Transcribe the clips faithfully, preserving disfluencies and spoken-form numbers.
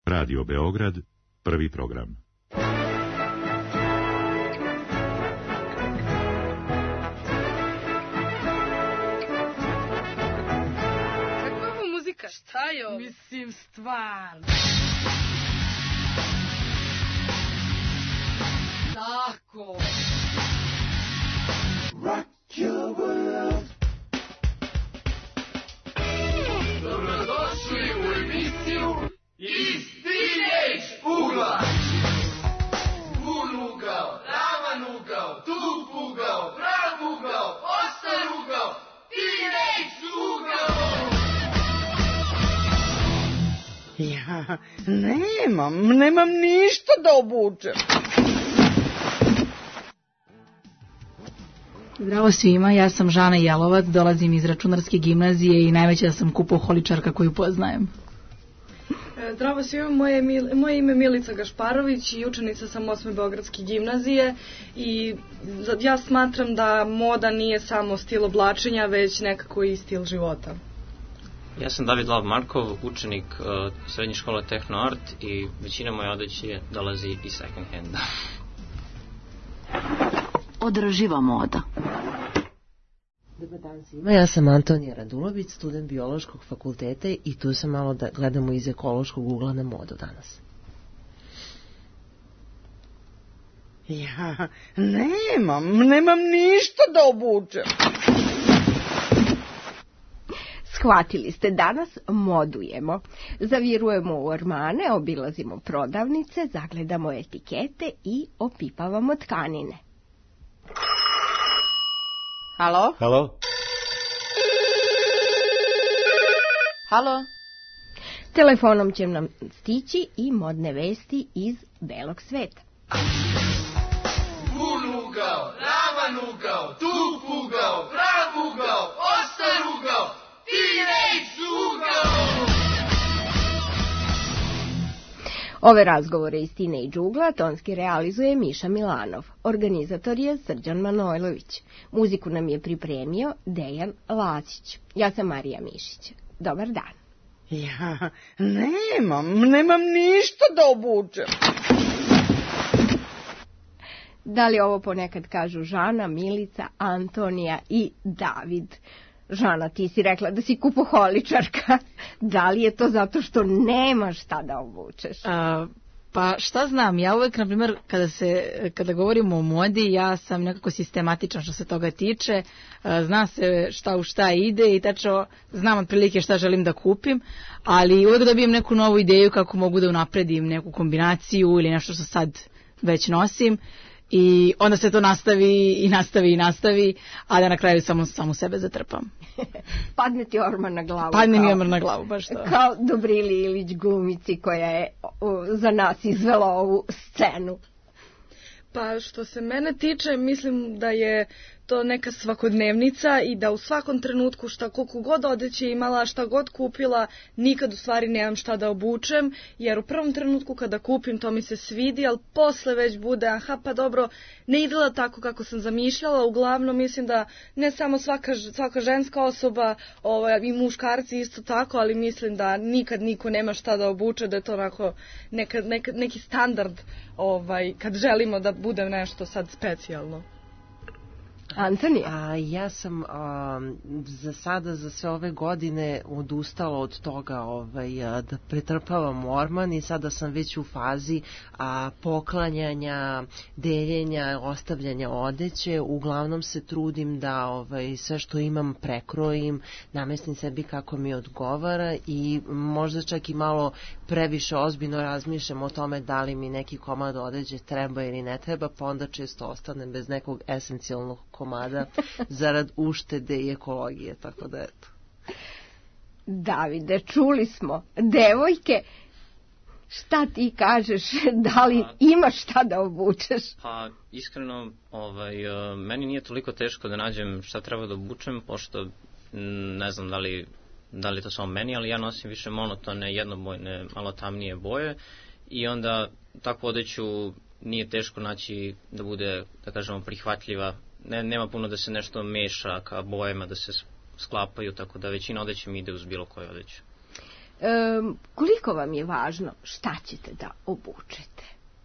Radio Beograd, prvi program. Kakva je ovo muzika? Šta je ovo? Mislim, stvarno. Tako. Rock your world. Dobrodošli u emisiju Iz Teenage ugla. Bun ugao, ravan ugao, tup ugao, prav ugao, oštar ugao, Teenage ugao. Ja nemam, nemam ništa da obučem. Zdravo svima, ja sam Žana Jelovac, dolazim iz Računarske gimnazije i najveća sam kupoholičarka koju poznajem. Zdravo svima, moje, moje ime je Milica Gašparović i učenica sam osme Beogradske gimnazije i ja smatram da moda nije samo stil oblačenja, već nekako i stil života. Ja sam David Lav Markov, učenik uh, srednje škole Tehno Art i većina moje odeće dolazi iz second handa. Održiva moda. Dobar dan svima, ja sam Antonija Radulović, student biološkog fakulteta i tu sam malo da gledamo iz ekološkog ugla na modu danas. Ja nemam, nemam ništa da obučem. Shvatili ste, danas modujemo. Zavirujemo u ormane, obilazimo prodavnice, zagledamo etikete i opipavamo tkanine. Halo? Halo? Halo? Telefonom će nam stići i modne vesti iz belog sveta. Bun ugao, ravan ugao, tup ugao, prav ugao, oštar ugao, Teenage ugao. Ove razgovore iz Teenage ugla tonski realizuje Miša Milanov. Organizator je Srđan Manojlović. Muziku nam je pripremio Dejan Lacić. Ja sam Marija Mišić. Dobar dan. Ja nemam, nemam ništa da obučem. Da li ovo ponekad kažu Žana, Milica, Antonija i David? Žana, ti si rekla da si kupoholičarka. Da li je to zato što nemaš šta da obučeš? A, pa šta znam, ja uvek, na primjer, kada, se, kada govorimo o modi, ja sam nekako sistematičan što se toga tiče. A, zna se šta u šta ide i tačno znam otprilike šta želim da kupim, ali uvek dobijem neku novu ideju kako mogu da unapredim neku kombinaciju ili nešto što sad već nosim. I onda se to nastavi i nastavi i nastavi, a da na kraju samo, samo sebe zatrpam. Padne ti orman na glavu. Padne mi orman na glavu, baš to. Kao Dobrili Ilić glumici koja je o, za nas izvela ovu scenu. Pa što se mene tiče, mislim da je to neka svakodnevnica i da u svakom trenutku šta koliko god odeće imala, šta god kupila, nikad u stvari nemam šta da obučem, jer u prvom trenutku kada kupim to mi se svidi, ali posle već bude, aha pa dobro, ne izgleda tako kako sam zamišljala, uglavnom mislim da ne samo svaka, svaka ženska osoba, ovaj, i muškarci isto tako, ali mislim da nikad niko nema šta da obuče, da je to onako neka, neka, neki standard ovaj, kad želimo da bude nešto sad specijalno. Antonija? A, ja sam a, za sada, za sve ove godine odustala od toga ovaj, a, da pretrpavam orman i sada sam već u fazi a, poklanjanja, deljenja, ostavljanja odeće. Uglavnom se trudim da ovaj, sve što imam prekrojim, namestim sebi kako mi odgovara i možda čak i malo previše ozbiljno razmišljam o tome da li mi neki komad odeće treba ili ne treba, pa onda često ostanem bez nekog esencijalnog komada zarad uštede i ekologije, tako da eto. Davide, čuli smo, devojke, šta ti kažeš, da li imaš šta da obučeš? Pa iskreno, ovaj, meni nije toliko teško da nađem šta treba da obučem, pošto ne znam da li, da li to samo meni, ali ja nosim više monotone, jednobojne, malo tamnije boje i onda takvu odeću nije teško naći da bude, da kažemo, prihvatljiva. Ne, nema puno da se nešto meša ka bojama, da se sklapaju, tako da većina odeće mi ide uz bilo koju odeću. E, koliko vam je važno šta ćete da obučete?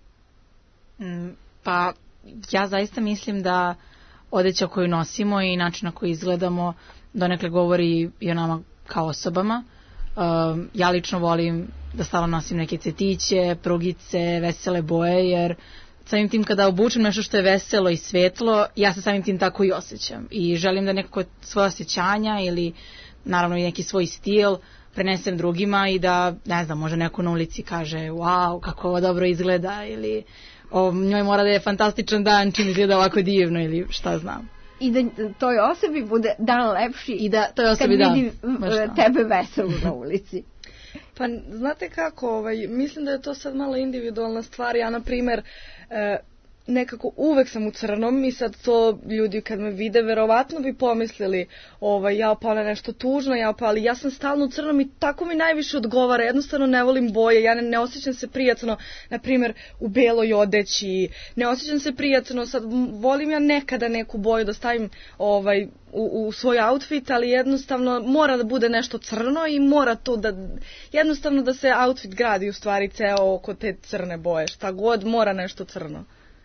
Mm, pa ja zaista mislim da odeća koju nosimo i način na koji izgledamo donekle govori i o nama kao osobama. Um, ja lično volim da stalno nosim neke cvetiće, prugice, vesele boje, jer samim tim kada obučem nešto što je veselo i svetlo, ja se samim tim tako i osjećam. I želim da nekako svoje osjećanja ili naravno i neki svoj stil prenesem drugima i da, ne znam, može neko na ulici kaže wow, kako ovo dobro izgleda ili o, njoj mora da je fantastičan dan čim izgleda ovako divno ili šta znam. I da toj osobi bude dan lepši i da toj osobi kad vidi da. tebe veselu na ulici. Pa znate kako, ovaj, mislim da je to sad malo individualna stvar. Ja, na primer, e, nekako uvek sam u crnom i sad to ljudi kad me vide verovatno bi pomislili ovaj, ja pa ona nešto tužno, ja pa, ali ja sam stalno u crnom i tako mi najviše odgovara. Jednostavno ne volim boje, ja ne, ne osjećam se prijatno, na primer, u beloj odeći, ne osjećam se prijatno, sad volim ja nekada neku boju da stavim ovaj, u, u svoj outfit, ali jednostavno mora da bude nešto crno i mora to da, jednostavno da se outfit gradi u stvari ceo oko te crne boje, šta god mora nešto crno.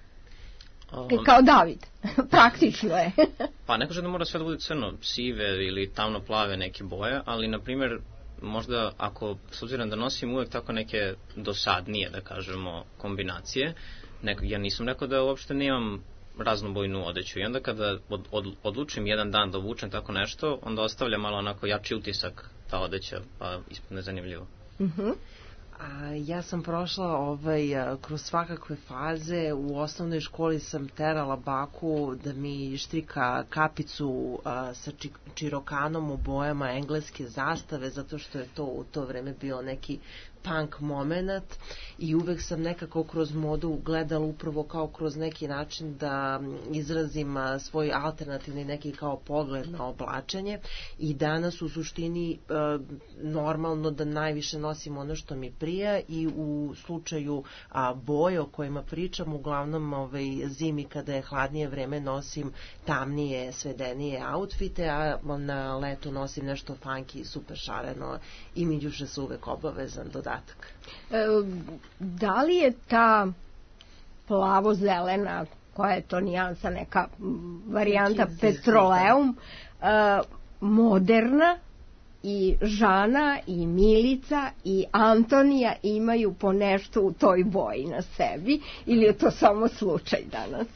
Um, Kao David, praktično je. Pa ne kaže da mora sve da bude crno, sive ili tamno plave neke boje, ali na primjer možda ako, s obzirom da nosim uvek tako neke dosadnije, da kažemo, kombinacije, neko, ja nisam rekao da uopšte nemam raznobojnu odeću i onda kada od, od, odlučim jedan dan da obučem tako nešto, onda ostavlja malo onako jači utisak ta odeća, pa ispadne zanimljivo. Mhm. Uh-huh. A, ja sam prošla ovaj, kroz svakakve faze. U osnovnoj školi sam terala baku da mi štrika kapicu a, sa či, čirokanom u bojama engleske zastave, zato što je to u to vreme bio neki punk moment i uvek sam nekako kroz modu gledala upravo kao kroz neki način da izrazim svoj alternativni neki kao pogled na oblačenje i danas u suštini e, normalno da najviše nosim ono što mi prija i u slučaju a, boje o kojima pričam uglavnom ovaj, zimi kada je hladnije vreme nosim tamnije, svedenije outfite, a na letu nosim nešto funky, super šareno i Minđuša se uvek obavezan dodatak. E, da li je ta plavo-zelena, koja je to nijansa, neka varijanta petroleum, e, moderna i Žana i Milica i Antonija imaju po nešto u toj boji na sebi ili je to samo slučaj danas?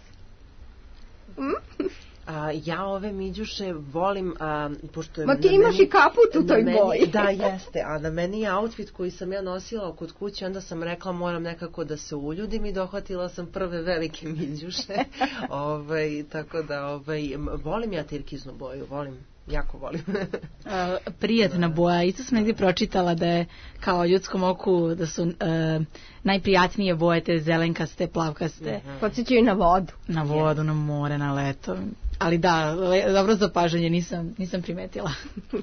Hm? A, ja ove Miđuše volim, a, pošto je... Ma ti imaš meni, i kaput u toj meni, boji. Da, jeste, a na meni je outfit koji sam ja nosila kod kuće, onda sam rekla moram nekako da se uljudim i dohvatila sam prve velike Miđuše. ovaj, tako da ovaj, volim ja tirkiznu boju, volim. Jako volim. uh, prijatna boja. Isto sam negdje pročitala da je kao ljudskom oku da su uh, najprijatnije boje te zelenkaste, plavkaste. Uh-huh. Podsjećaju na vodu. Na vodu, yes. Na more, na leto. Ali da, le, dobro zapažanje, nisam, nisam primetila.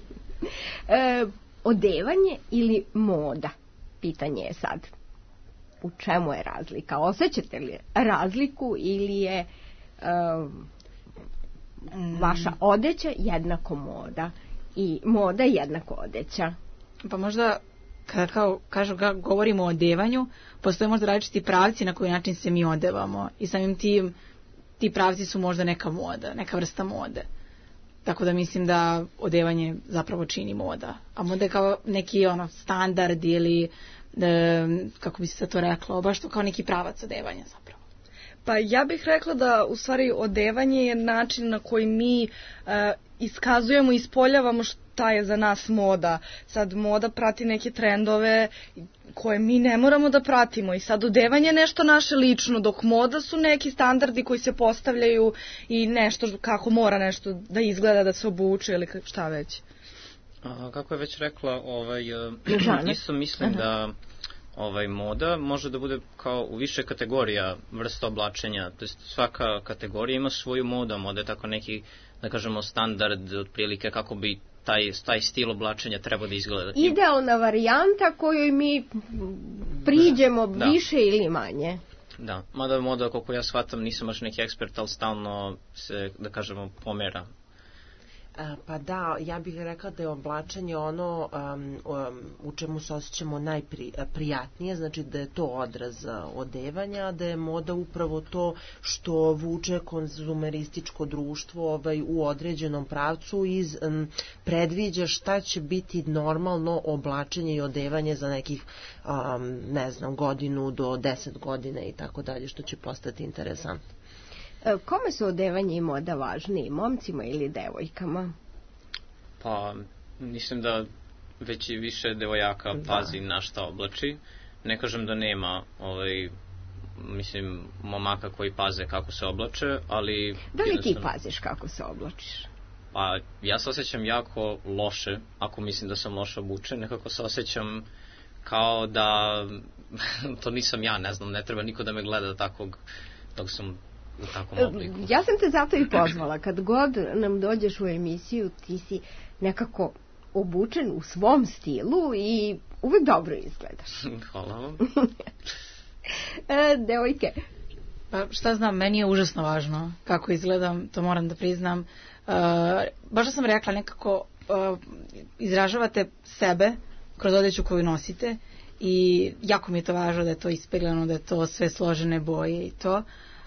e, odevanje ili moda? Pitanje je sad. U čemu je razlika? Osjećate li razliku ili je... Uh, vaša odeća jednako moda i moda jednako odeća? Pa možda kada kao, kažu, govorimo o odevanju, postoje možda različiti pravci na koji način se mi odevamo i samim tim ti pravci su možda neka moda, neka vrsta mode. Tako da mislim da odevanje zapravo čini moda. A moda je kao neki ono standard ili e, kako bi se to reklo, baš to kao neki pravac odevanja zapravo. Pa ja bih rekla da u stvari odevanje je način na koji mi e, iskazujemo i ispoljavamo šta je za nas moda. Sad moda prati neke trendove koje mi ne moramo da pratimo i sad odevanje je nešto naše lično, dok moda su neki standardi koji se postavljaju i nešto kako mora nešto da izgleda, da se obuče ili šta već. A, kako je već rekla, ovaj, isto mislim Aha. da ovaj moda može da bude kao u više kategorija vrsta oblačenja, to jest svaka kategorija ima svoju modu, moda je tako neki, da kažemo, standard otprilike kako bi taj, taj stil oblačenja treba da izgleda. Idealna varijanta kojoj mi priđemo da, više da. ili manje. Da, mada moda, koliko ja shvatam, nisam baš neki ekspert, ali stalno se, da kažemo, pomera. Pa da, ja bih rekla da je oblačenje ono um, um, u čemu se osjećamo najprijatnije, znači da je to odraz odevanja, da je moda upravo to što vuče konzumerističko društvo ovaj, u određenom pravcu i um, predviđa šta će biti normalno oblačenje i odevanje za nekih, um, ne znam, godinu do deset godine i tako dalje, što će postati interesantno. Kome su odevanje i moda važniji, momcima ili devojkama? Pa, mislim da već i više devojaka pazi da. na šta oblači. Ne kažem da nema, ovaj, mislim, momaka koji paze kako se oblače, ali... Da li ti paziš kako se oblačiš? Pa, ja se osjećam jako loše, ako mislim da sam loše obučen, nekako se osjećam kao da to nisam ja, ne znam, ne treba niko da me gleda takvog, dok sam u takvom obliku. Ja sam te zato i pozvala. Kad god nam dođeš u emisiju, ti si nekako obučen u svom stilu i uvek dobro izgledaš. Hvala vam. e, devojke. Pa šta znam, meni je užasno važno kako izgledam, to moram da priznam. Uh, baš da sam rekla, nekako uh, izražavate sebe kroz odeću koju nosite i jako mi je to važno da je to ispeglano, da je to sve složene boje i to.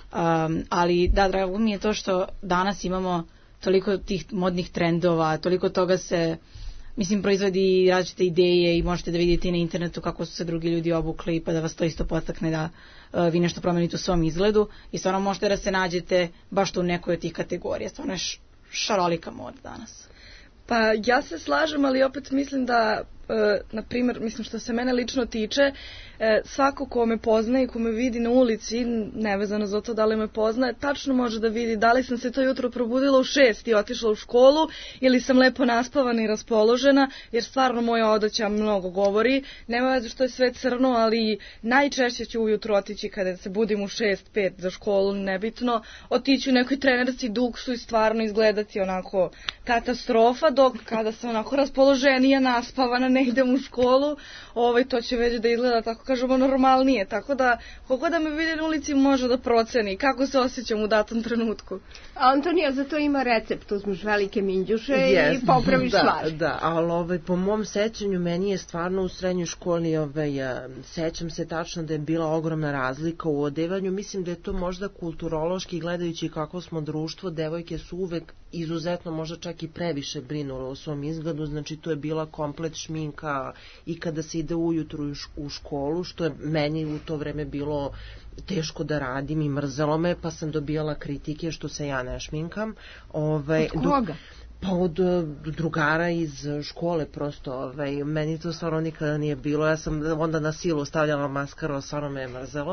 Um, ali da, drago mi je to što danas imamo toliko tih modnih trendova, toliko toga se, mislim, proizvodi različite ideje i možete da vidite na internetu kako su se drugi ljudi obukli pa da vas to isto podstakne da uh, vi nešto promenite u svom izgledu i stvarno možete da se nađete baš tu u nekoj od tih kategorija. Stvarno je šarolika moda danas. Pa ja se slažem, ali opet mislim da, e, na primjer, mislim što se mene lično tiče, e, svako ko me poznaje i ko me vidi na ulici, nevezano za to da li me poznaje, tačno može da vidi da li sam se to jutro probudila u šest i otišla u školu ili sam lepo naspavana i raspoložena, jer stvarno moja odeća mnogo govori. Nema veze što je sve crno, ali najčešće ću ujutro otići kada se budim u šest, pet za školu, nebitno, otići u nekoj trenerci duksu i stvarno izgledati onako katastrofa, dok kada sam onako raspoloženija, naspavana, ne idem u školu, ovaj, to će već da izgleda, tako kažemo, normalnije. Tako da, kogo da me vidi na ulici može da proceni kako se osjećam u datom trenutku. A Antonija za to ima recept, uzmeš velike minđuše yes. i popraviš da, stvar. Da, ali ovaj, po mom sećanju, meni je stvarno u srednjoj školi, ovaj, sećam se tačno da je bila ogromna razlika u odevanju. Mislim da je to možda kulturološki, gledajući kako smo društvo, devojke su uvek izuzetno, možda čak i previše brinule o svom izgledu, znači to je bila komplet šminka i kada se ide ujutru u školu, što je meni u to vreme bilo teško da radim i mrzelo me, pa sam dobijala kritike što se ja ne šminkam. Ovaj, od koga? Pa od drugara iz škole prosto, ovaj, meni to stvarno nikada nije bilo, ja sam onda na silu stavljala maskaru, stvarno me je mrzelo,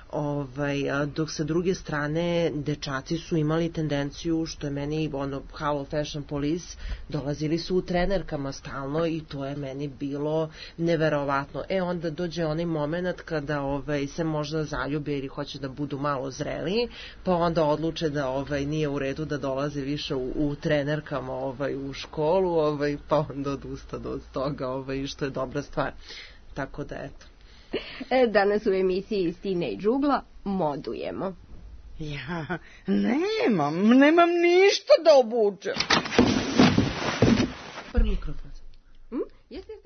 ovaj, dok sa druge strane dečaci su imali tendenciju, što je meni ono, Hello Fashion Police, dolazili su u trenerkama stalno i to je meni bilo neverovatno. E onda dođe onaj moment kada ovaj, se možda zaljube ili hoće da budu malo zreliji, pa onda odluče da ovaj, nije u redu da dolaze više u, u trenerkama ovaj, u školu, ovaj, pa onda odustanu od toga, ovaj, što je dobra stvar. Tako da, eto. E, danas u emisiji Stine i Džugla modujemo. Ja nemam, nemam ništa da obučem. Prvi mikrofon. Hm? Jeste, jeste.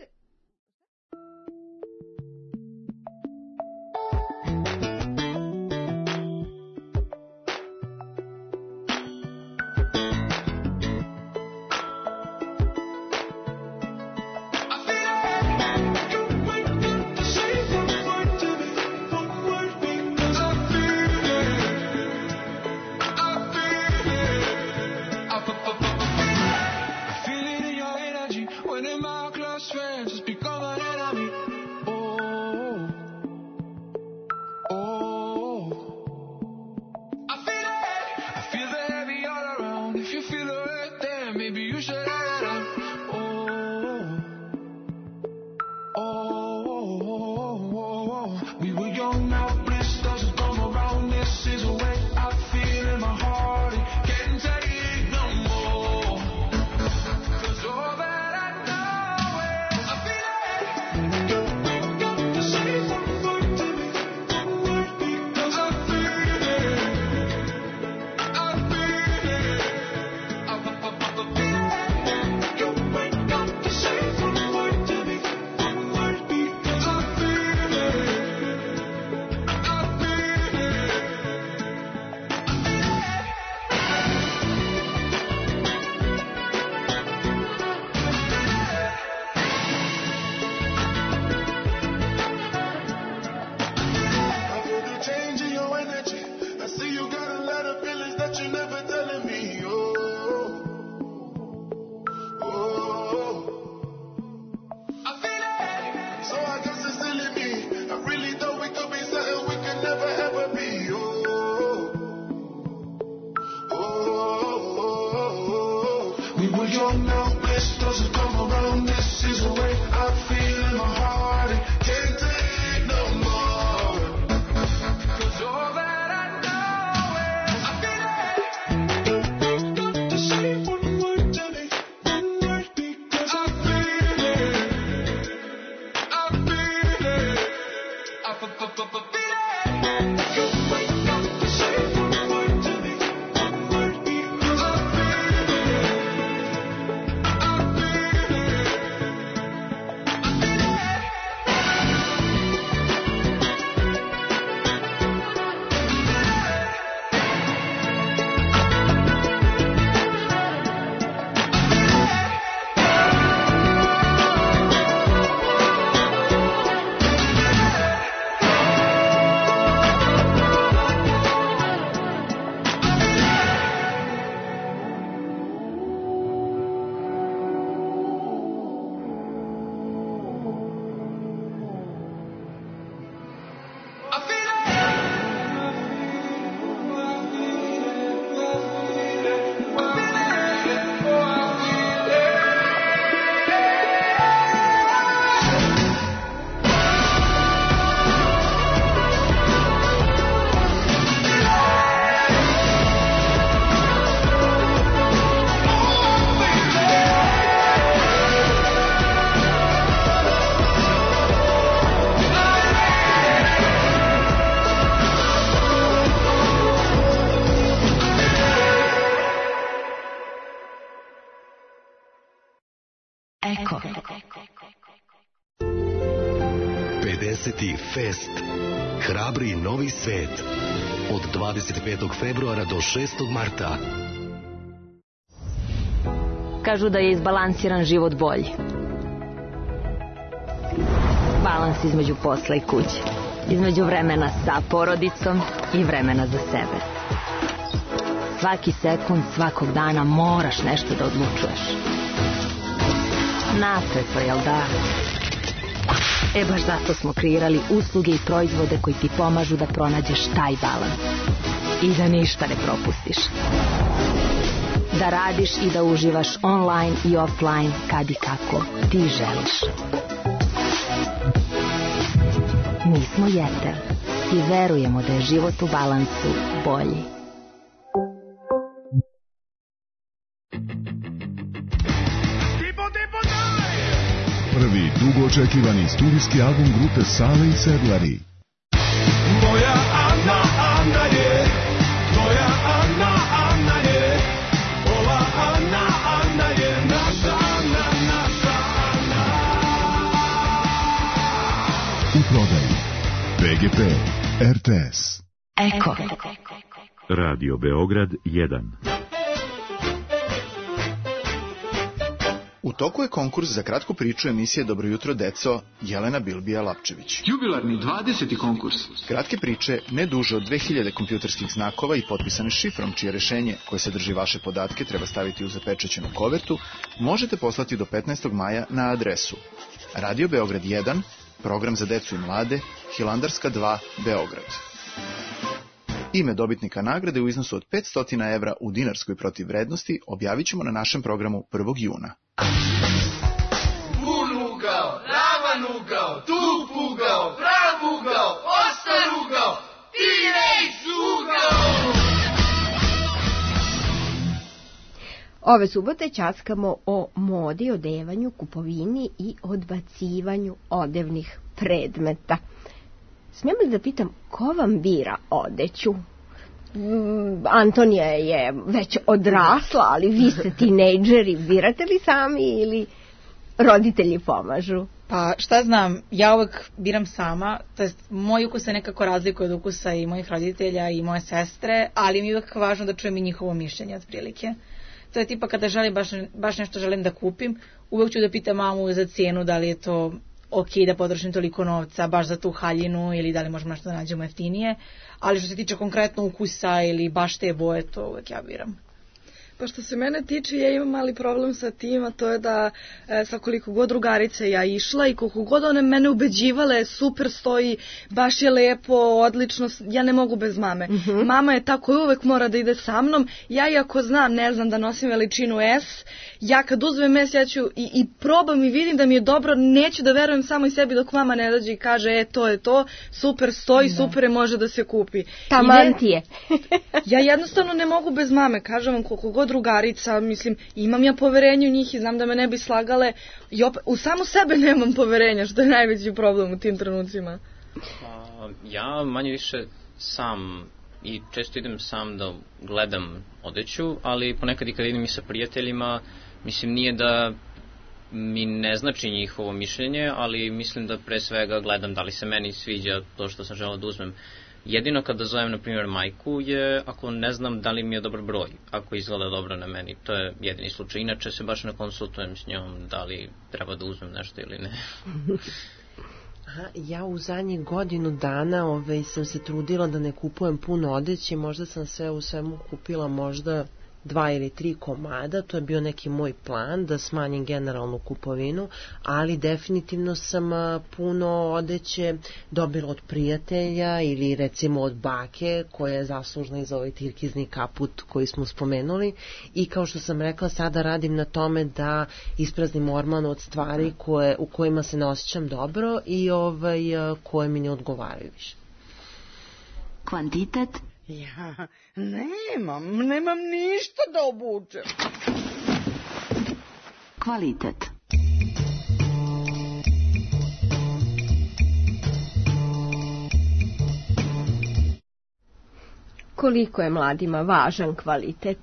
your mouth whispers come around. This is the way I feel in my heart. It can't take no more. 'Cause all that I know is I feel it. Got to say one word to me, one word, because I feel it. I feel it. I f- f- f- f- feel it. You ain't got to say one word to me, one word, because I feel it. I feel it. I feel it. I feel Eko. pedeseti Fest. Hrabri novi svet. Od dvadeset petog februara do šestog marta. Kažu da je izbalansiran život bolji. Balans između posla i kuće. Između vremena sa porodicom i vremena za sebe. Svaki sekund svakog dana moraš nešto da odlučuješ. Napeto, jel da? E baš zato smo kreirali usluge i proizvode koji ti pomažu da pronađeš taj balans. I da ništa ne propustiš. Da radiš i da uživaš online i offline kad i kako ti želiš. Mi smo Jetel i verujemo da je život u balansu bolji. Prvi dugo očekivani studijski album grupe Sale i Sedlari. Moja Ana, Ana je, moja Ana, Ana je, ova Ana, Ana je, naša Ana, naša Ana. U prodaju B G P, R T S. Eko. Radio Beograd jedan. U toku je konkurs za kratku priču emisije Dobro jutro deco Jelena Bilbija-Lapčević. Jubilarni dvadeseti konkurs. Kratke priče ne duže od dve hiljade kompjuterskih znakova i potpisane šifrom, čije rešenje koje sadrži vaše podatke treba staviti u zapečaćenu kovertu, možete poslati do petnaestog maja na adresu Radio Beograd jedan, program za decu i mlade, Hilandarska dva, Beograd. Ime dobitnika nagrade u iznosu od petsto evra u dinarskoj protivvrednosti objavit ćemo na našem programu prvog juna. Pun ugao, ravan ugao, tup ugao, prav ugao, ostar ugao, T-Rex ugao! Ove subote ćaskamo o modi, odevanju, kupovini i odbacivanju odevnih predmeta. Smijem li da pitam, ko vam bira odeću? Antonija je već odrasla, ali vi ste tinejdžeri, birate li sami ili roditelji pomažu? Pa šta znam, ja uvek biram sama, to jest moj ukus se nekako razlikuje od ukusa i mojih roditelja i moje sestre, ali mi je uvek važno da čujem i njihovo mišljenje otprilike. To je tipa kada želim baš, baš nešto želim da kupim, uvek ću da pitam mamu za cijenu, da li je to ok da potrošim toliko novca baš za tu haljinu ili da li možemo nešto da nađemo jeftinije, ali što se tiče konkretno ukusa ili baš te boje, to uvek ja biram. Pa što se mene tiče, ja imam mali problem sa tim, a to je da e, sa koliko god drugarice ja išla i koliko god one mene ubeđivale, super stoji, baš je lepo, odlično, ja ne mogu bez mame. Mm-hmm. Mama je ta koja uvek mora da ide sa mnom, ja iako znam, ne znam da nosim veličinu S, ja kad uzmem S, ja ću i, i probam i vidim da mi je dobro, neću da verujem samo i sebi dok mama ne dođe i kaže, e, to je to, super stoji, da. Super je, može da se kupi. Taman ti je. Ja jednostavno ne mogu bez mame, kažem vam, koliko god drugarica, mislim, imam ja poverenje u njih i znam da me ne bi slagale, i opet, u samu sebe nemam poverenja, što je najveći problem u tim trenucima. Pa, ja manje više sam i često idem sam da gledam odeću, ali ponekad i kad idem i sa prijateljima, mislim, nije da mi ne znači njihovo mišljenje, ali mislim da pre svega gledam da li se meni sviđa to što sam želeo da uzmem. Jedino kada zovem, na primjer, majku je ako ne znam da li mi je dobar broj, ako izgleda dobro na meni. To je jedini slučaj. Inače se baš ne konsultujem s njom da li treba da uzmem nešto ili ne. Aha, ja u zadnjih godinu dana ovaj, sam se trudila da ne kupujem puno odeće, možda sam sve u svemu kupila možda dva ili tri komada, to je bio neki moj plan da smanjim generalnu kupovinu, ali definitivno sam puno odeće dobila od prijatelja ili recimo od bake koja je zaslužna i za ovaj tirkizni kaput koji smo spomenuli, i kao što sam rekla, sada radim na tome da ispraznim orman od stvari koje, u kojima se ne osjećam dobro i ovaj, koje mi ne odgovaraju više. Kvantitet? Ja nemam, nemam ništa da obučem. Kvalitet. Koliko je mladima važan kvalitet?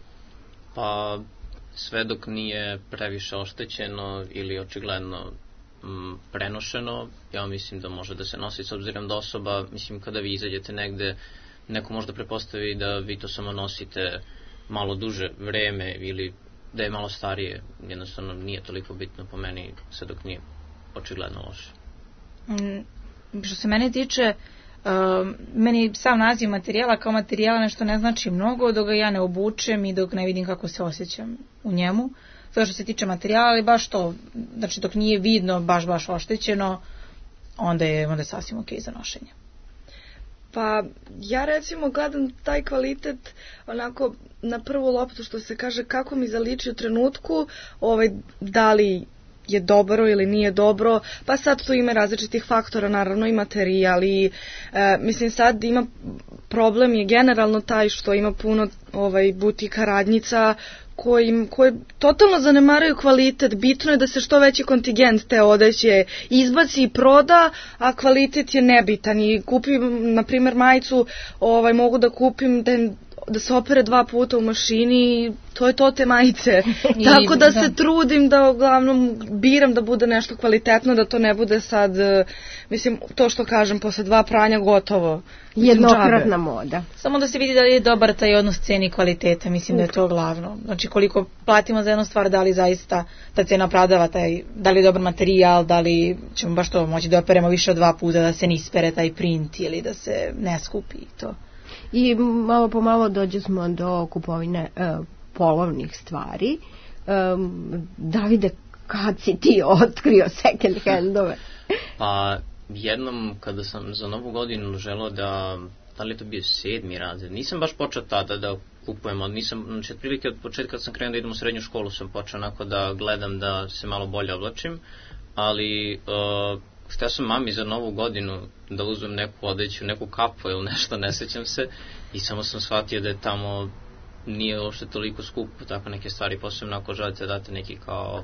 Pa sve dok nije previše oštećeno ili očigledno m, prenošeno, ja mislim da može da se nosi, s obzirom da osoba, mislim, kada vi izađete negde, neko možda prepostavi da vi to samo nosite malo duže vreme ili da je malo starije. Jednostavno nije toliko bitno po meni, sve dok nije očigledno loše. Mm, što se mene tiče, uh, meni sam naziv materijala kao materijala nešto ne znači mnogo dok ga ja ne obučem i dok ne vidim kako se osjećam u njemu. Zato što se tiče materijala, ali baš to, znači dok nije vidno, baš baš oštećeno, onda je, onda je sasvim okej za nošenje. Pa ja recimo gledam taj kvalitet onako na prvu loptu, što se kaže, kako mi zaliči u trenutku, ovaj, da li je dobro ili nije dobro, pa sad tu ima različitih faktora, naravno i materijal i e, mislim sad ima problem je generalno taj što ima puno ovaj butika radnjica koji, koji totalno zanemaraju kvalitet. Bitno je da se što veći kontingent te odeće izbaci i proda, a kvalitet je nebitan. I kupim, na primjer, majicu, ovaj, mogu da kupim da, da se opere dva puta u mašini, to je to te majice. I, tako da, da se trudim da uglavnom biram da bude nešto kvalitetno, da to ne bude sad, mislim, to što kažem, posle dva pranja gotovo. Jednokratna moda. Samo da se vidi da li je dobar taj odnos cene i kvaliteta, mislim da je to glavno. Znači koliko platimo za jednu stvar, da li zaista ta cena opravdava taj, da li je dobar materijal, da li ćemo baš to moći da operemo više od dva puta, da se ne ispere taj print ili da se ne skupi to. I malo po malo dođemo do kupovine e, polovnih stvari. E, Davide, kad si ti otkrio second handove? Pa jednom kada sam za novu godinu želeo da, da li je to bio sedmi razred, nisam baš počeo tada da kupujem, ali nisam, znači otprilike od početka kad sam krenuo da idem u srednju školu sam počeo onako da gledam da se malo bolje oblačim, ali uh, htio sam mami za novu godinu da uzmem neku odeću, neku kapu ili nešto, ne sećam se, i samo sam shvatio da je tamo nije uopšte toliko skupo, tako neke stvari, posebno ako želite date neki kao,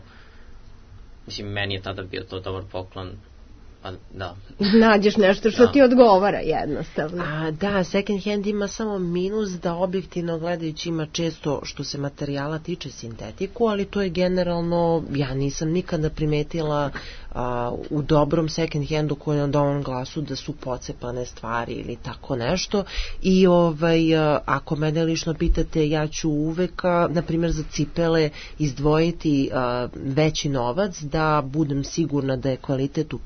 mislim, meni je tada bio to dobar poklon. Pa, da. Nađeš nešto što da. Ti odgovara jednostavno. A, da, second hand ima samo minus da objektivno gledajući ima često što se materijala tiče sintetiku, ali to je generalno, ja nisam nikada primetila a, u dobrom second handu koji je na dovoljnom glasu da su pocepane stvari ili tako nešto. I ovaj, a, ako mene lično pitate, ja ću uvek, a, na primjer za cipele izdvojiti a, veći novac da budem sigurna da je kvalitet u pitanju,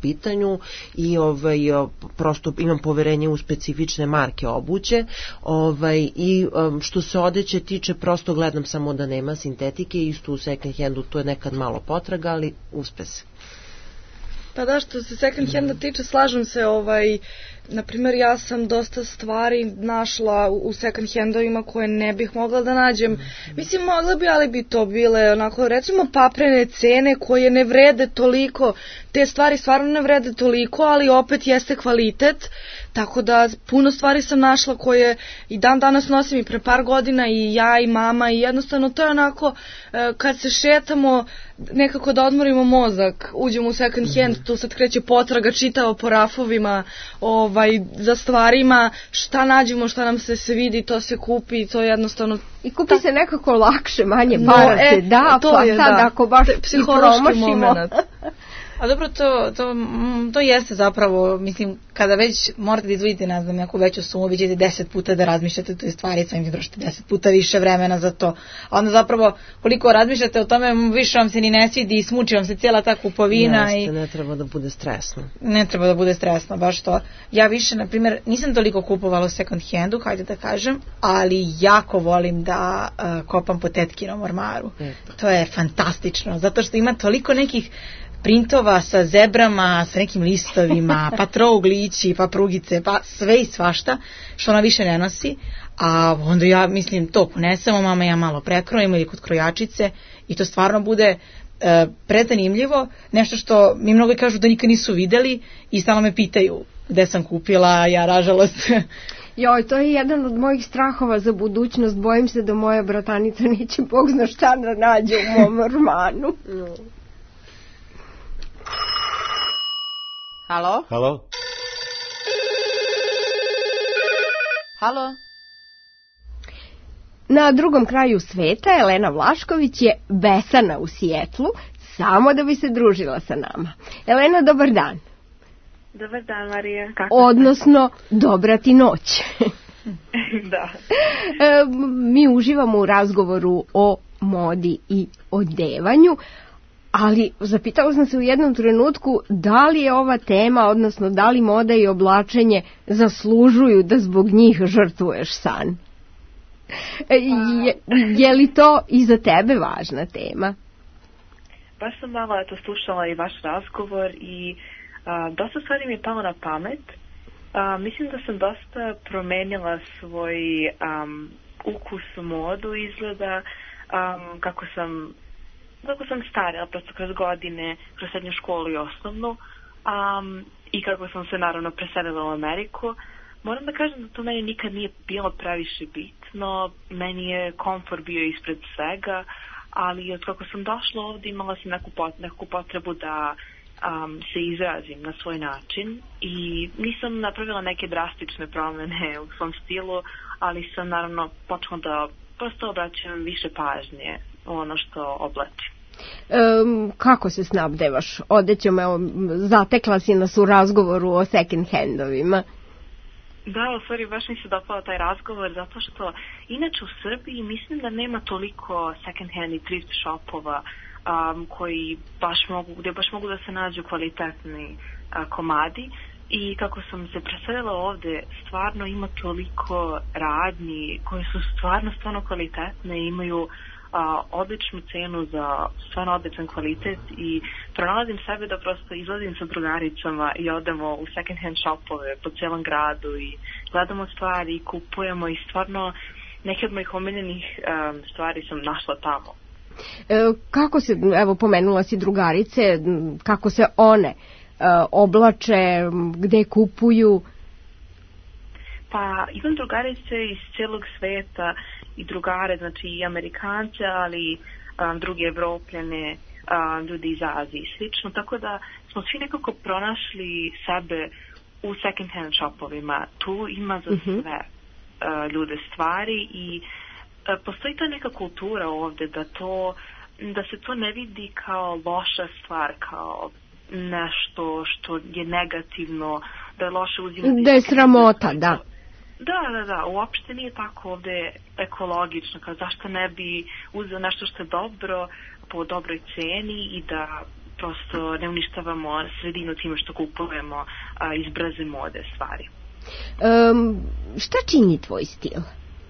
liniju i ovaj, prosto imam poverenje u specifične marke obuće. Ovaj, I što se odeće tiče, prosto gledam samo da nema sintetike, isto u second handu to je nekad malo potraga, ali uspe se. Pa da, što se second handa tiče, slažem se, ovaj, na primjer, ja sam dosta stvari našla u second handovima koje ne bih mogla da nađem. Mislim, mogla bi, ali bi to bile onako, recimo, paprene cene koje ne vrede toliko. Te stvari stvarno ne vrede toliko, ali opet jeste kvalitet. Tako da puno stvari sam našla koje i dan danas nosim i pre par godina i ja i mama i jednostavno to je onako kad se šetamo nekako da odmorimo mozak, uđemo u second hand, tu sad kreće potraga čitava po rafovima ovaj, za stvarima, šta nađemo, šta nam se se vidi, to se kupi, to jednostavno... I kupi ta... se nekako lakše, manje para no, se e, da, pa je, sad da. Ako baš i promašimo... A dobro, to, to, to jeste zapravo, mislim, kada već morate da izvodite, ne znam, neku veću sumu, vi ćete deset puta da razmišljate o toj stvari, sam im trošite deset puta više vremena za to. A onda zapravo, koliko razmišljate o tome, više vam se ni ne svidi i smuči vam se cijela ta kupovina. Jeste, i ne treba da bude stresno. Ne treba da bude stresno, baš to. Ja više, na primjer, nisam toliko kupovala u second handu, hajde da kažem, ali jako volim da uh, kopam po tetkinom ormaru. Eto. To je fantastično, zato što ima toliko nekih printova sa zebrama, sa nekim listovima, pa trouglići, pa prugice, pa sve i svašta, što ona više ne nosi, a onda ja, mislim, to ponesemo, mama ja malo prekrojimo ili kod krojačice i to stvarno bude e, prezanimljivo, nešto što mi mnogo kažu da nikad nisu videli i stalno me pitaju gde sam kupila, ja nažalost... Joj, to je jedan od mojih strahova za budućnost, bojim se da moja bratanica neće Bog zna šta da nađe u mom ormanu. Halo? Halo? Halo? Na drugom kraju sveta Elena Vlašković je besana u Sijetlu, samo da bi se družila sa nama. Elena, dobar dan. Dobar dan, Marija. Kako Odnosno, dobra ti noć. Da. E, mi uživamo u razgovoru o modi i odevanju, ali zapitala sam se u jednom trenutku da li je ova tema, odnosno da li moda i oblačenje zaslužuju da zbog njih žrtvuješ san. Je, je li to i za tebe važna tema? Baš sam malo eto, slušala i vaš razgovor i a, dosta stvari mi je palo na pamet. A, mislim da sam dosta promenila svoj um, ukus u modu izgleda um, kako sam kako sam starila, prosto kroz godine, kroz srednju školu i osnovnu um, i kako sam se naravno preselila u Ameriku. Moram da kažem da to meni nikad nije bilo previše bitno, meni je komfor bio ispred svega, ali od kako sam došla ovdje imala sam neku, pot, neku potrebu da um, se izrazim na svoj način i nisam napravila neke drastične promjene u svom stilu, ali sam naravno počela da prosto obraćam više pažnje u ono što oblačim. Um, kako se snabdevaš odećom? Evo, zatekla si nas u razgovoru o second handovima. Da, u stvari baš mi se dopao taj razgovor zato što inače u Srbiji mislim da nema toliko second hand i thrift shopova um, koji baš mogu, gdje baš mogu da se nađu kvalitetni uh, komadi i kako sam se preselila ovdje stvarno ima toliko radnji koje su stvarno stvarno kvalitetne i imaju a, odličnu cenu za stvarno odličan kvalitet i pronalazim sebe da prosto izlazim sa drugaricama i odemo u second hand shopove po cijelom gradu i gledamo stvari i kupujemo i stvarno neke od mojih omiljenih um, stvari sam našla tamo. E, kako se, evo pomenula si drugarice, kako se one uh, oblače, gde kupuju? Pa imam drugarice iz cijelog sveta i drugare, znači i Amerikance, ali um, drugi Evropljane, um, ljudi iz Azije i slično, tako da smo svi nekako pronašli sebe u second hand shopovima. Tu ima za sve uh, ljude stvari i uh, postoji ta neka kultura ovdje da to, da se to ne vidi kao loša stvar, kao nešto što je negativno, da je loše uzimati. Da je sramota, da. Da, da, da, uopšte nije tako ovdje ekologično, kao zašto ne bi uzeo nešto što je dobro po dobroj ceni i da prosto ne uništavamo sredinu time što kupujemo a, iz brze mode stvari. Um, šta čini tvoj stil?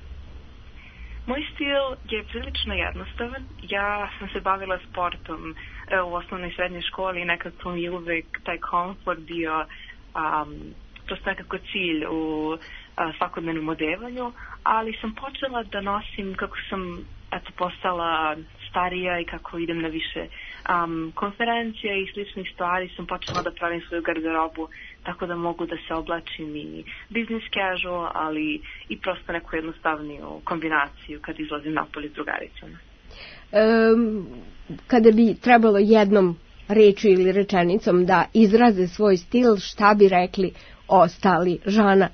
Moj stil je prilično jednostavan. Ja sam se bavila sportom e, u osnovnoj i srednjoj školi i nekako mi je uvek taj komfort bio um, prosto nekako cilj u a, svakodnevnom odevanju, ali sam počela da nosim kako sam eto, postala starija i kako idem na više um, konferencija i sličnih stvari, sam počela da pravim svoju garderobu tako da mogu da se oblačim i business casual, ali i prosto neku jednostavniju kombinaciju kad izlazim napolje s drugaricama. Um, kada bi trebalo jednom rečju ili rečenicom da izraze svoj stil, šta bi rekli ostali? Žana?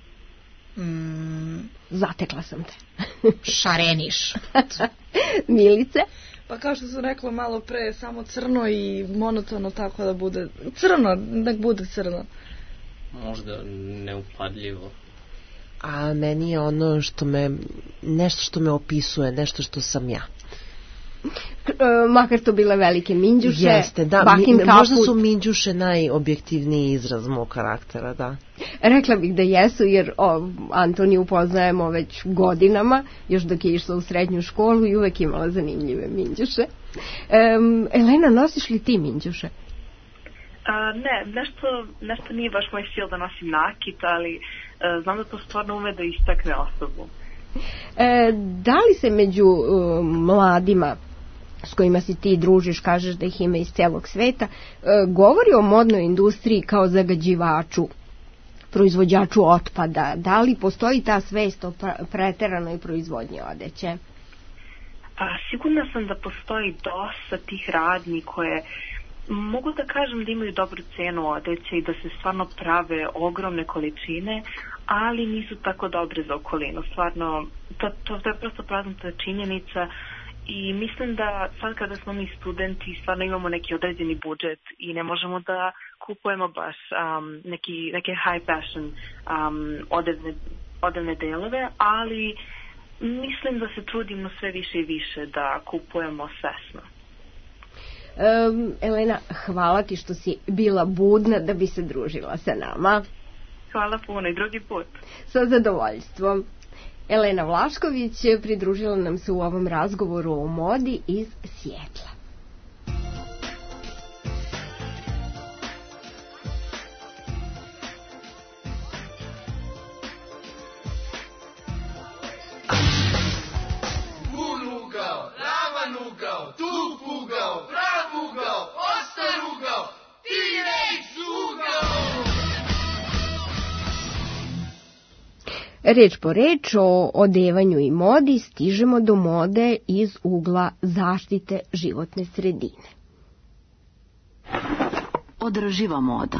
Mm, zatekla sam te. Šareniš. Milice? Pa kao što sam rekla malo pre, samo crno i monotono, tako da bude crno, nek bude crno. Možda neupadljivo. A meni je ono što me, nešto što me opisuje, nešto što sam ja. Makar to bile velike minđuše. Jeste, da, mi, možda su minđuše najobjektivniji izraz mog karaktera, da. Rekla bih da jesu, jer o, Antoniju poznajemo već godinama, još dok je išla u srednju školu i uvek imala zanimljive minđuše. Um, Elena, nosiš li ti minđuše? A, ne, nešto, nešto nije baš moj stil da nosim nakit, ali a, znam da to stvarno ume da istakne osobu. E, da li se među um, mladima s kojima si ti družiš, kažeš da ih ima iz celog sveta, e, govori o modnoj industriji kao zagađivaču, proizvođaču otpada? Da li postoji ta svest o preteranoj proizvodnji odeće? A, sigurna sam da postoji dosta tih radnji koje mogu da kažem da imaju dobru cenu odeće i da se stvarno prave ogromne količine, ali nisu tako dobre za okolinu. Stvarno, to, to, to je prosto prazna činjenica i mislim da sad kada smo mi studenti stvarno imamo neki određeni budžet i ne možemo da kupujemo baš um, neki, neke high fashion um, odevne, odevne delove, ali mislim da se trudimo sve više i više da kupujemo svesno. Um, Elena, hvala ti što si bila budna da bi se družila sa nama. Hvala puno i drugi put. Sa zadovoljstvom. Elena Vlašković pridružila nam se u ovom razgovoru o modi iz Sjetla. Bun ugao, ravan ugao, tup ugao, prav ugao, ostar ugao, T-Rex ugao. Reč po reč o odevanju i modi stižemo do mode iz ugla zaštite životne sredine. Održiva moda.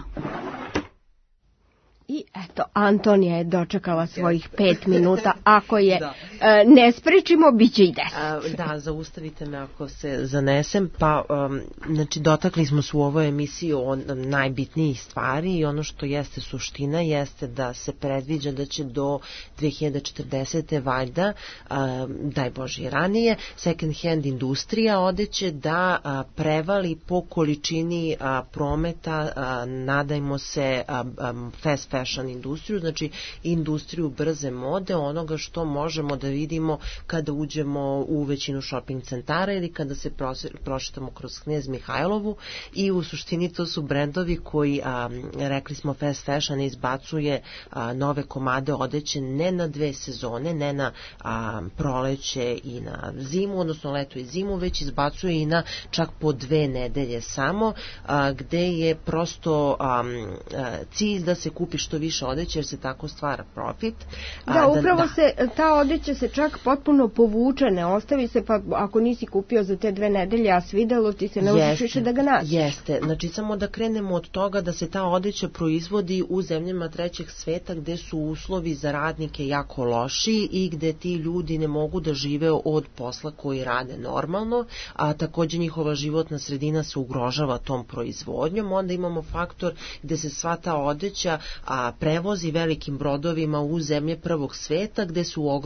I eto, Antonija je dočekala svojih pet minuta. Ako je da. e, ne sprečimo, bit će i deset. Da, zaustavite me ako se zanesem. Pa, um, znači, dotakli smo se u ovoj emisiji o najbitnijih stvari i ono što jeste suština jeste da se predviđa da će do dve hiljade četrdesete valjda, um, daj Bože i ranije, second hand industrija odeće da a, prevali po količini a, prometa, a, nadajmo se, a, a, fast fashion industriju, znači industriju brze mode, onoga što možemo da vidimo kada uđemo u većinu shopping centara ili kada se prošetamo kroz Knez Mihajlovu i u suštini to su brendovi koji, a, rekli smo, fast fashion izbacuje a, nove komade odeće ne na dve sezone, ne na a, proleće i na zimu, odnosno leto i zimu, već izbacuje i na čak po dve nedelje samo, a, gde je prosto a, a, cilj da se kupi što više odeće jer se tako stvara profit. Da, a, upravo da, se ta odeća se čak potpuno povuče, ne ostavi se, pa ako nisi kupio za te dve nedelje, a svidelo ti se, ne možeš više da ga nađeš. Jeste, znači samo da krenemo od toga da se ta odeća proizvodi u zemljama trećeg sveta gde su uslovi za radnike jako loši i gde ti ljudi ne mogu da žive od posla koji rade normalno, a takođe njihova životna sredina se ugrožava tom proizvodnjom. Onda imamo faktor gde se sva ta odeća a, prevozi velikim brodovima u zemlje prvog sveta gde su u ogromnim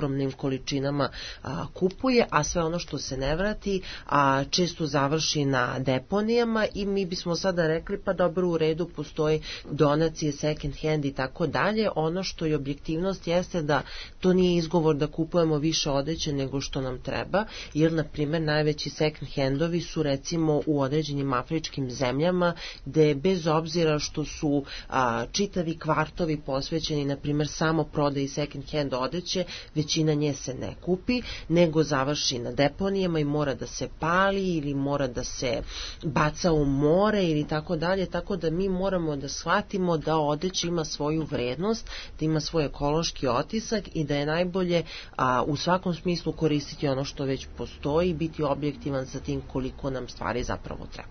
količinama a, kupuje, a sve ono što se ne vrati a, često završi na deponijama i mi bismo sada rekli pa dobro, u redu, postoji donacije, second hand i tako dalje. Ono što je objektivnost jeste da to nije izgovor da kupujemo više odeće nego što nam treba, jer na primjer najveći second handovi su recimo u određenim afričkim zemljama gde bez obzira što su a, čitavi kvartovi posvećeni na primjer samo prodaji second hand odeće, većina nje se ne kupi, nego završi na deponijama i mora da se pali ili mora da se baca u more ili tako dalje, tako da mi moramo da shvatimo da odeća ima svoju vrednost, da ima svoj ekološki otisak i da je najbolje a, u svakom smislu koristiti ono što već postoji i biti objektivan sa tim koliko nam stvari zapravo treba.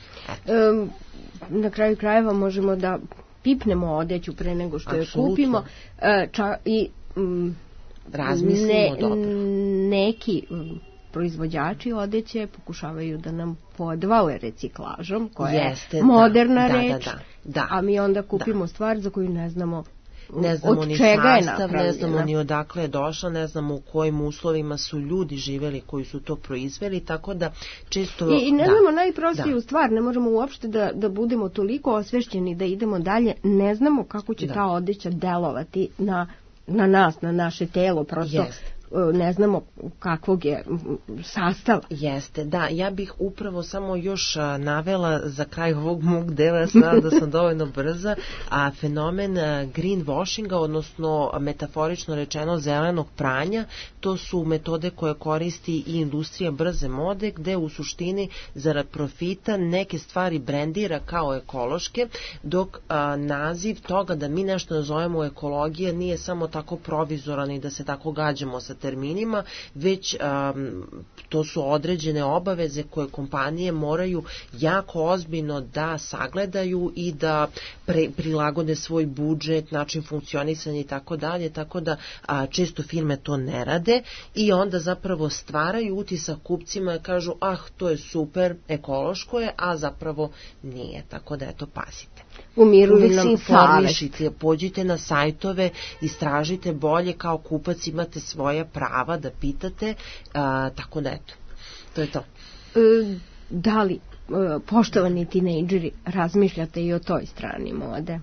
Um, na kraju krajeva možemo da pipnemo odeću pre nego što Absolutno. je kupimo uh, ča, i um, razmislimo ne, dobro. Neki um, proizvođači odeće pokušavaju da nam podvale reciklažom, koja Jeste, je moderna da, reč, da, da, da. a mi onda kupimo da. stvar za koju ne znamo Ne znamo od ni čega je sastav, napravljena. ne znamo ni odakle je došla, ne znamo u kojim uslovima su ljudi živeli koji su to proizveli, tako da često... I, i ne da, znamo najprostiju da. stvar, ne možemo uopšte da, da budemo toliko osvešćeni da idemo dalje, ne znamo kako će Da. ta odeća delovati na, na nas, na naše telo, prosto Jest. ne znamo kakvog je sastava. Jeste, da, ja bih upravo samo još a, navela za kraj ovog mog dela, znam da sam dovoljno brza, a fenomen a, greenwashinga, odnosno metaforično rečeno zelenog pranja, to su metode koje koristi i industrija brze mode, gde u suštini zarad profita neke stvari brendira kao ekološke, dok a, naziv toga da mi nešto nazovemo ekologija nije samo tako provizoran i da se tako gađamo sa terminima, već um, to su određene obaveze koje kompanije moraju jako ozbiljno da sagledaju i da pre, prilagode svoj budžet, način funkcionisanja i tako dalje, tako da a, često firme to ne rade i onda zapravo stvaraju utisak kupcima i kažu ah, to je super, ekološko je, a zapravo nije, tako da eto, pazite. Umiruju Uvijek se nam informišite, pođite na sajtove, istražite bolje, kao kupac imate svoja prava da pitate, a, tako da eto, to je to. E, da li, e, poštovani tinejdžeri, razmišljate i o toj strani mode?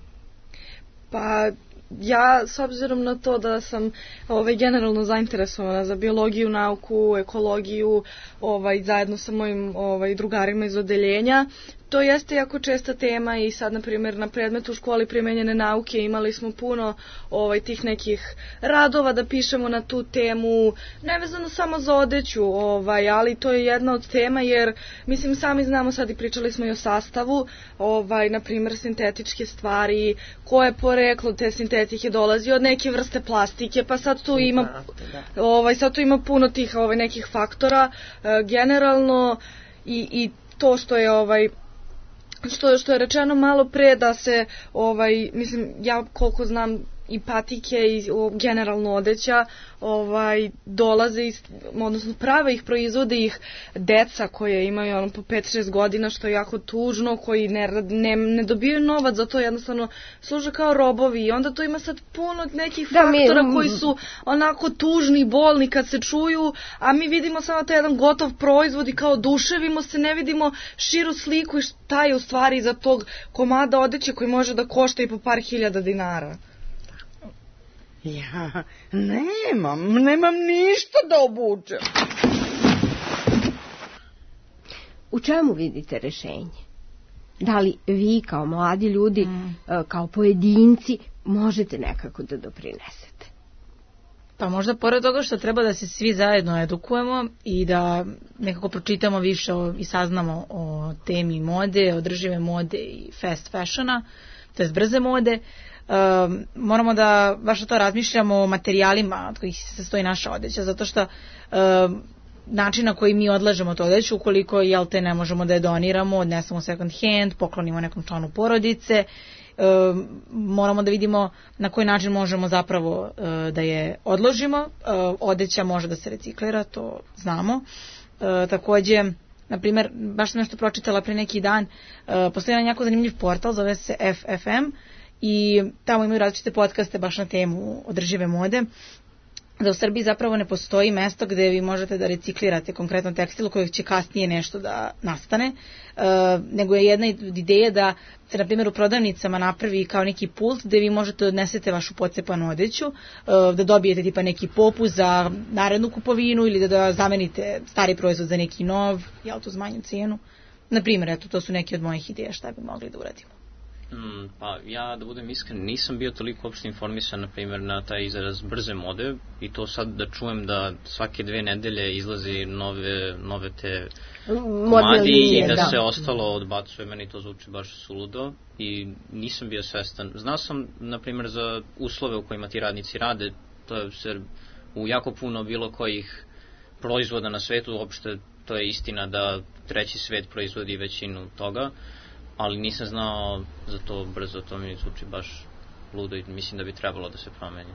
Pa ja, s obzirom na to da sam ovaj, generalno zainteresovana za biologiju, nauku, ekologiju, ovaj, zajedno sa mojim ovaj, drugarima iz odeljenja, to jeste jako česta tema i sad, na primjer, na predmetu u školi primenjene nauke imali smo puno ovaj, tih nekih radova da pišemo na tu temu, nevezano samo za odeću, ovaj, ali to je jedna od tema jer, mislim, sami znamo sad i pričali smo i o sastavu, ovaj, na primjer, sintetičke stvari, koje poreklo te sintetike dolazi od neke vrste plastike, pa sad tu ima, ovaj, sad tu ima puno tih ovaj, nekih faktora, e, generalno i, i to što je ovaj što što je rečeno malo pre da se ovaj mislim ja koliko znam i patike i o, generalno odeća ovaj dolaze iz, odnosno prave ih, proizvode ih deca koje imaju ono po pet šest godina, što je jako tužno, koji ne, ne, ne dobijaju novac za to, jednostavno služe kao robovi i onda to ima sad puno nekih da, faktora mi, koji su onako tužni i bolni kad se čuju, a mi vidimo samo taj jedan gotov proizvod i kao duševimo se, ne vidimo širu sliku i šta je u stvari iza tog komada odeće koji može da košta i po par hiljada dinara. Ja nemam, nemam ništa da obučem. U čemu vidite rešenje? Da li vi kao mladi ljudi, mm. kao pojedinci, možete nekako da doprinesete? Pa možda pored toga što treba da se svi zajedno edukujemo i da nekako pročitamo više o, i saznamo o temi mode, održive mode i fast fashiona, to je brze mode, Um, moramo da baš to razmišljamo o materijalima od kojih se sastoji naša odeća, zato što um, način na koji mi odlažemo to odeću, ukoliko jel te ne možemo da je doniramo, odnesemo second hand, poklonimo nekom članu porodice, um, moramo da vidimo na koji način možemo zapravo uh, da je odložimo. Uh, odeća može da se reciklira, to znamo. Uh, takođe, na primjer, baš sam nešto pročitala pre neki dan, uh, postoji jedan jako zanimljiv portal, zove se F F M, i tamo imaju različite podcaste baš na temu održive mode. da u Srbiji zapravo ne postoji mesto gde vi možete da reciklirate konkretno tekstil kojeg će kasnije nešto da nastane, e, nego je jedna ideja da se, na primjer, u prodavnicama napravi kao neki pult gde vi možete odnesete vašu pocepanu odeću, e, da dobijete tipa neki popust za narednu kupovinu ili da, da zamenite stari proizvod za neki nov, jel to zmanju cijenu. Na primjer, eto, to su neke od mojih ideja šta bi mogli da uradimo. Mm, pa ja, da budem iskren, nisam bio toliko uopšte informisan, na primjer, na taj izraz brze mode, i to sad da čujem da svake dve nedelje izlazi nove, nove te komadi i da, da se ostalo odbacuje, meni to zvuči baš suludo i nisam bio svestan. Znao sam, na primjer, za uslove u kojima ti radnici rade, to je se u jako puno bilo kojih proizvoda na svetu, uopšte to je istina da treći svet proizvodi većinu toga, ali nisam znao za to brzo, to mi zvuči baš ludo i mislim da bi trebalo da se promeni.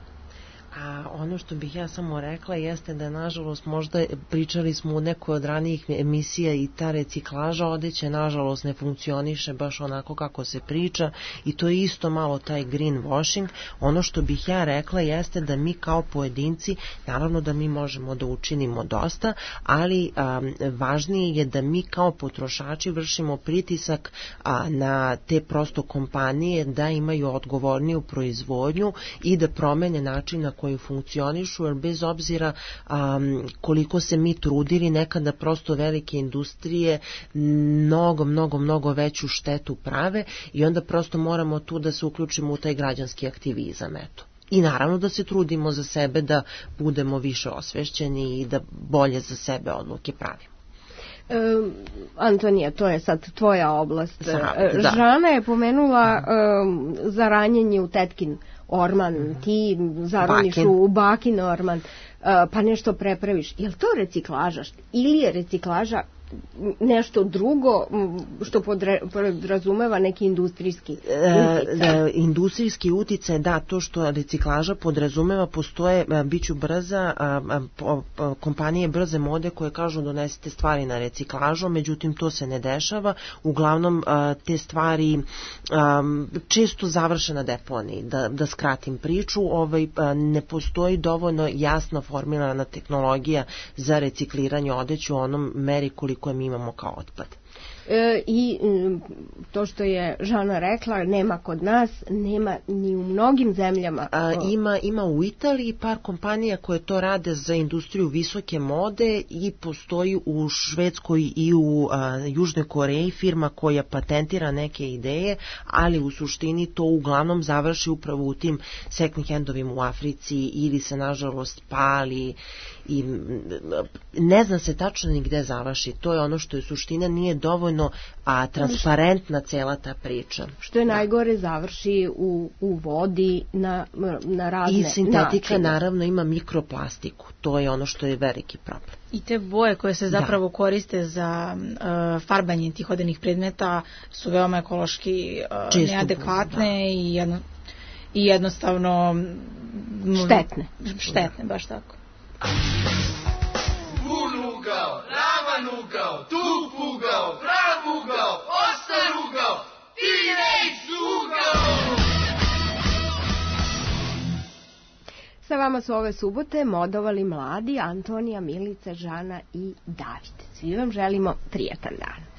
A ono što bih ja samo rekla jeste da, nažalost, možda pričali smo u nekoj od ranijih emisija i ta reciklaža odeće nažalost ne funkcioniše baš onako kako se priča i to je isto malo taj greenwashing. Ono što bih ja rekla jeste da mi kao pojedinci, naravno da mi možemo da učinimo dosta, ali a, važnije je da mi kao potrošači vršimo pritisak a, na te prosto kompanije da imaju odgovorniju proizvodnju i da promene način na koji funkcionišu, jer bez obzira um, koliko se mi trudili, nekada prosto velike industrije mnogo, mnogo, mnogo veću štetu prave i onda prosto moramo tu da se uključimo u taj građanski aktivizam, eto. I naravno da se trudimo za sebe da budemo više osvešćeni i da bolje za sebe odluke pravimo. Um, Antonija, to je sad tvoja oblast. Zna, da. Žana je pomenula um, za ranjenje u tetkin orman, mm-hmm. ti zaroniš Bakin. u bakin orman, uh, pa nešto prepraviš. Je li to reciklaža? Ili je reciklaža nešto drugo što podre, podrazumeva neki industrijski uticaj? E, industrijski uticaj, da, to što reciklaža podrazumeva, postoje, biću brza, a, a, a, kompanije brze mode koje kažu donesite stvari na reciklažu, međutim to se ne dešava, uglavnom a, te stvari a, često završe na deponiji. Da, da skratim priču, ovaj, a, ne postoji dovoljno jasno formirana tehnologija za recikliranje odeće u onom meri koliko koje mi imamo kao otpad. E, I to što je Žana rekla, nema kod nas, nema ni u mnogim zemljama. A, ima, ima u Italiji par kompanija koje to rade za industriju visoke mode i postoji u Švedskoj i u a, Južnoj Koreji firma koja patentira neke ideje, ali u suštini to uglavnom završi upravo u tim second handovima u Africi ili se nažalost pali i ne zna se tačno ni gde završi. To je ono što je suština, nije dovoljno a transparentna cela ta priča. Što je najgore, završi u, u vodi na, na razne I sintetika načine. Naravno ima mikroplastiku. To je ono što je veliki problem. I te boje koje se zapravo da. koriste za uh, farbanje tih odenih predmeta su veoma ekološki uh, neadekvatne da. i, jedno, i jednostavno štetne. Štetne, baš tako. Pun ugao, ravan ugao, tup ugao, prav ugao, ostar ugao, T-Rex ugao! Sa vama su ove subote modovali mladi Antonija, Milica, Žana i David. Svi vam želimo prijetan dan.